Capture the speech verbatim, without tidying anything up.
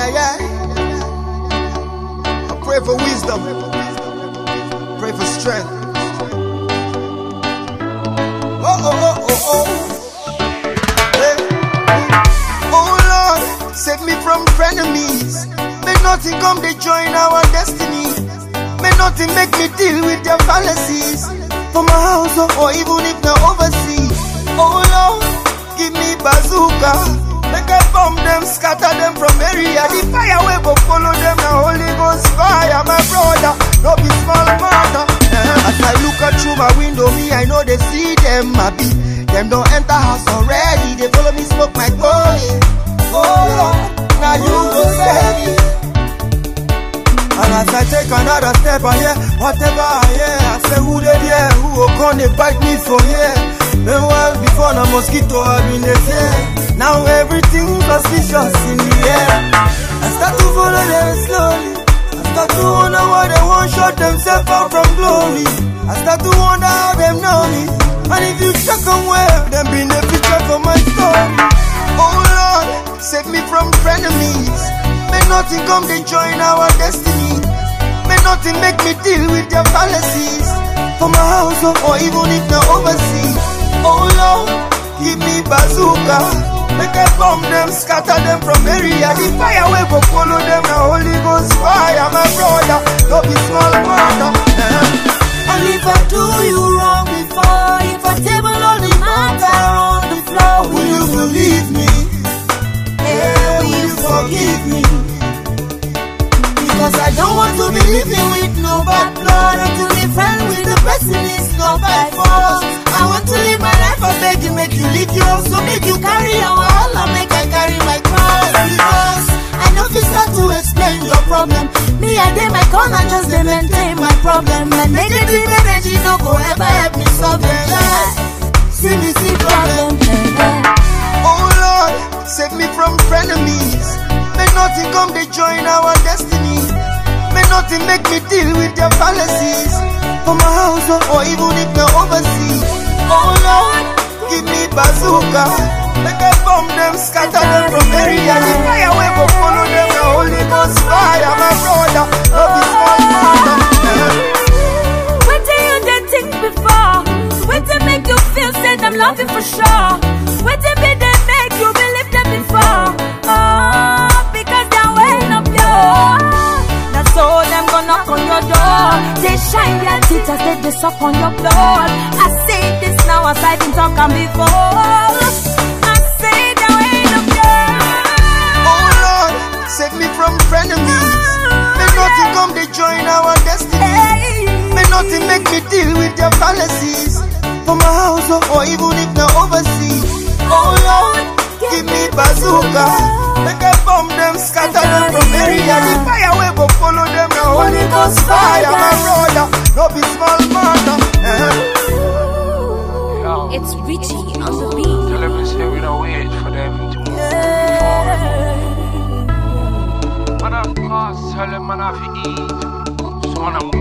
yeah, yeah. I pray for wisdom, pray for strength. Oh, oh, oh, oh, oh. Hey. Oh Lord, save me from frenemies. May nothing come to join our destiny. May nothing make me deal with their fallacies. For my house or even if they're overseas. Oh Lord, give me bazooka. Make I bomb them, scatter them from area. The fire will go follow them. The Holy Ghost fire, my brother. No be small matter. Uh, as I look out through my window, me I know they see them happy. Them don't enter house already. They follow me smoke my glory. Oh Lord, now you go save me. And as I take another step, I hear whatever I hear. I say who they there, who will come they bite me for here. Meanwhile before the mosquito I've been there. Now everything's suspicious in the air. I start to follow them slowly. I start to wonder why they won't shut themselves out from glory. I start to wonder how them know me. And if you check on where, them been the picture for my story. Oh Lord, save me from frenemies. May nothing come to join our destiny. May nothing make me deal with their fallacies. For my house or even if they're overseas. Oh Lord, give me bazooka. Make I bomb them, scatter them from area. The fire will go follow them. The Holy Ghost fire, my brother. Don't be small matter. Uh-huh. And if I do you wrong before, if I table all the matter on the floor, will you believe me? Yeah, will you forgive me? Because I don't want to be living with no bad blood. And to be friends with the person is not by force. I want to live my life, I beg you, make you live yours. So make you carry your all, I make I carry my cross. Because I know if you start to explain your problem, me I dey my corner, just dey maintain my problem. And negative energy no go ever help me solve them. See me see problem. Oh Lord, save me from frenemies. May nothing come to join our destiny. May nothing make me deal with their fallacies. For my house or even if they're overseas. Oh Lord, give me bazooka. Make I bomb them, scatter them from area. The fire will go follow them. The Holy Ghost fire, my brother. Love is small matter. What do you did think before? What did make you feel said I'm loving for sure? What did they make you believe them before? Oh, because they're weighing up your. That's all them gonna knock on your door. They shine their teeth as they suck on your blood. I say this now as I been talking before. I say that ain't no girl. Oh Lord, save me from frenemies. May nothing come to join our destiny. May nothing make me deal with their fallacies. For my house or even if they're overseas. Oh Lord, give me bazooka. Make I bomb them, scatter them from area. The fire will go follow them. The Holy Ghost fire, my brother. No be small matter. Uh-huh. It's Richie on the beat. Tell them say we don't wait for them to move. Man, of course, tell them man have to eat. So man, I'm